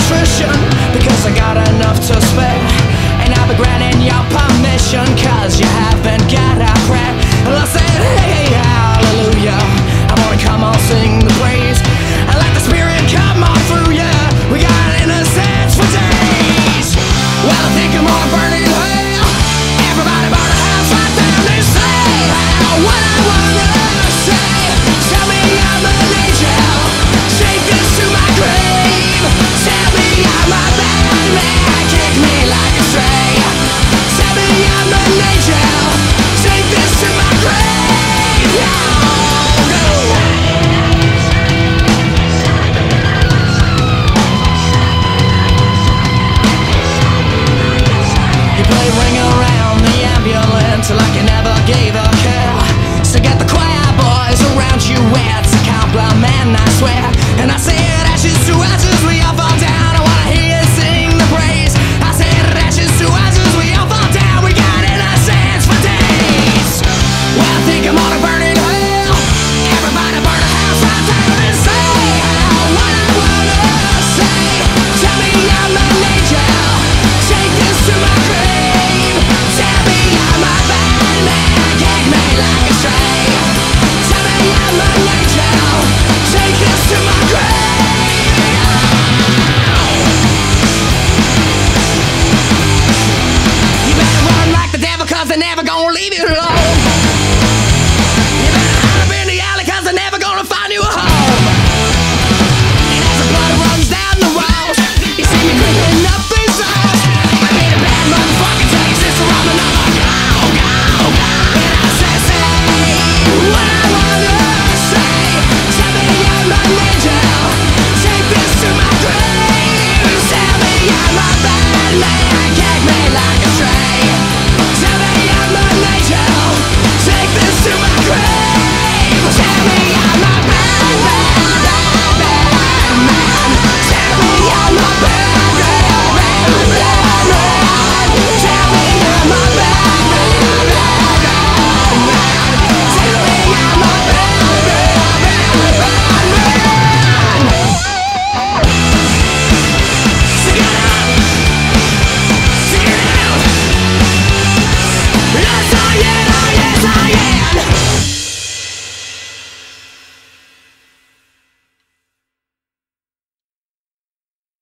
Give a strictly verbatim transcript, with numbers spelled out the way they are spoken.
nutrition, because I got enough to spare. And I'll be granting your permission, cause you haven't got a prayer. And I said, hey, hallelujah, I wanna come on, sing the praise, and let the Spirit come on through ya. We got innocence for days. Well, I think I'm on burning hell. Everybody burn a house right down and say what I wanna say. Tell me I'm an angel, take this to my grave. Tell me I'm a bad man, kick me like a stray. Tell me I'm an angel, take this to my grave. Oh, no. You play ring around the ambulance like you never gave a care. So get the choir boys around you, it's a compliment, I swear.